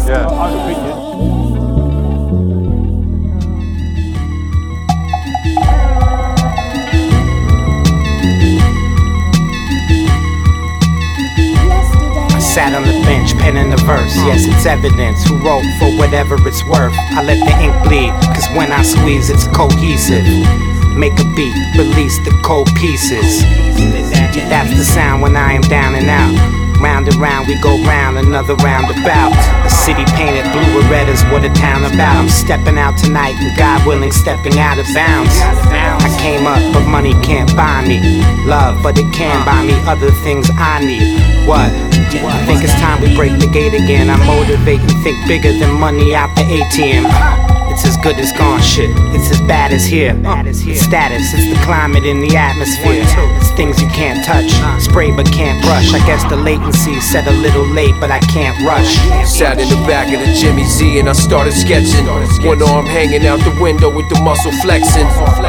Yeah, I was thinking. Sat on the bench, penning the verse. Yes, it's evidence. Who wrote for whatever it's worth? I let the ink bleed, cause when I squeeze, it's cohesive. Make a beat, release the cold pieces. That's the sound when I am down and out. Round and round, we go round, another roundabout. A city painted blue or red is what a town about. I'm stepping out tonight, and God willing, stepping out of bounds. I came up, but money can't buy me love, but it can buy me other things I need. What? I think it's time we break the gate again. I motivate and think bigger than money out the ATM. It's as good as gone shit. It's as bad as here. It's status, it's the climate in the atmosphere. It's things you can't touch, spray but can't brush. I guess the latency said a little late, but I can't rush. Sat in the back of the Jimmy Z and I started sketching. One arm hanging out the window with the muscle flexing.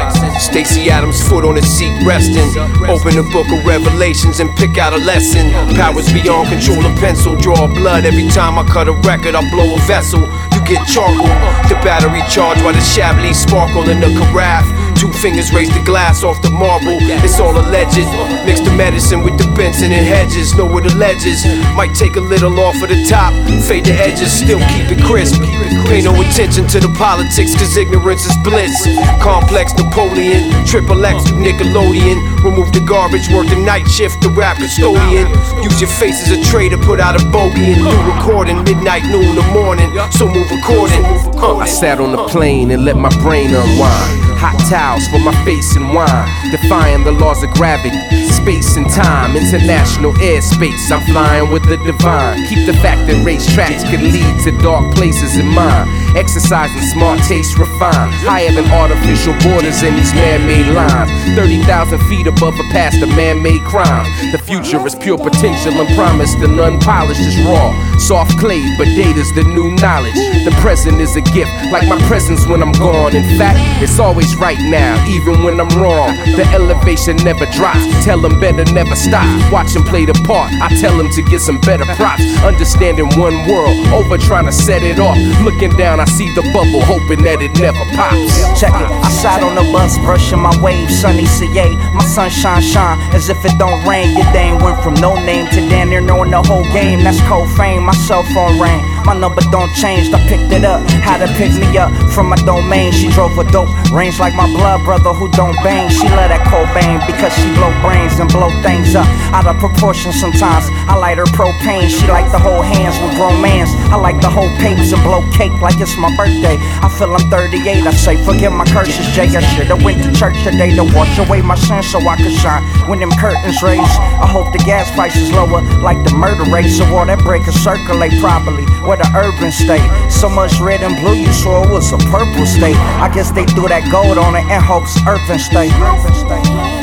Stacey Adams' foot on his seat resting. Open the book of Revelations and pick out a lesson. Powers beyond control, a pencil, draw blood. Every time I cut a record, I blow a vessel. You get charcoal, the battery charged while the Chablis sparkle in the carafe. Two fingers raise the glass off the marble. It's all alleged. Mix the medicine with the Benson and Hedges. Know where the ledges. Might take a little off of the top, fade the edges, still keep it crisp. Pay no attention to the politics, cause ignorance is bliss. Complex Napoleon, Triple X to Nickelodeon. Remove the garbage, work the night shift, the rap custodian. Use your face as a tray to put out a bogey and do recording. Midnight, noon, the morning, so move according. I sat on the plane and let my brain unwind. Hot towels for my face and wine, defying the laws of gravity, space and time, international airspace. I'm flying with the divine. Keep the fact that racetracks can lead to dark places in mind. Exercising smart taste refined, higher than artificial borders in these man-made lines. 30,000 feet above a past of man-made crime. The future is pure potential and promise. The unpolished is raw, soft clay, but data's the new knowledge. The present is a gift, like my presence when I'm gone. In fact, it's always right now, even when I'm wrong. The elevation never drops. Tell them better never stop. Watch them play the part. I tell them to get some better props. Understanding one world, over trying to set it off. Looking down, I see the bubble, hoping that it never pops. Check it. I sat on the bus, brushing my waves. Sunny CA, my sunshine shine as if it don't rain. Your dame went from no name to damn near knowing the whole game. That's cold fame. My cell phone rang. My number don't change. I picked it up. Had to pick me up from my domain. She drove a dope range like my blood brother who don't bang. She love that Cobain because she blow brains and blow things up out of proportion sometimes. I light her propane. She like the whole hands with grown mans. I like the whole papers and blow cake like it's my birthday. I feel I'm 38. I say forgive my curses, Jay. I should've went to church today to wash away my sins so I could shine when them curtains raise. I hope the gas prices lower like the murder rate, so all that break could circulate properly where the urban state. So much red and blue you saw it was a purple state. I guess they threw that gold on it and hopes earth and stay.